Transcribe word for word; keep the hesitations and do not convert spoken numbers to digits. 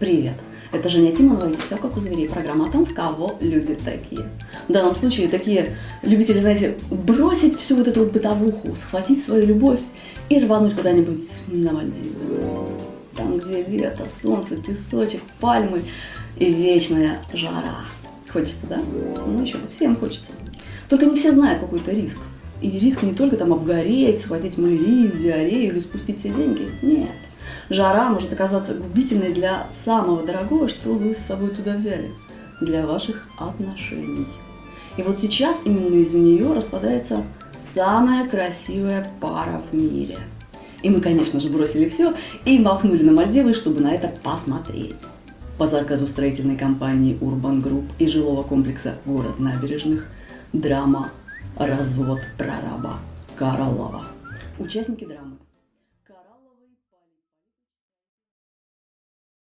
Привет! Это Женя Тимонова и «Все как у зверей», программа о том, кого люди такие. В данном случае такие любители, знаете, бросить всю вот эту вот бытовуху, схватить свою любовь и рвануть куда-нибудь на Мальдивы. Там, где лето, солнце, песочек, пальмы и вечная жара. Хочется, да? Ну еще бы, всем хочется. Только не все знают какой-то риск. И риск не только там обгореть, схватить малярию, диарею или спустить все деньги. Нет. Жара может оказаться губительной для самого дорогого, что вы с собой туда взяли. Для ваших отношений. И вот сейчас именно из-за нее распадается самая красивая пара в мире. И мы, конечно же, бросили все и махнули на Мальдивы, чтобы на это посмотреть. По заказу строительной компании Urban Group и жилого комплекса «Город набережных» драма «Развод прораба Карлова». Участники драмы: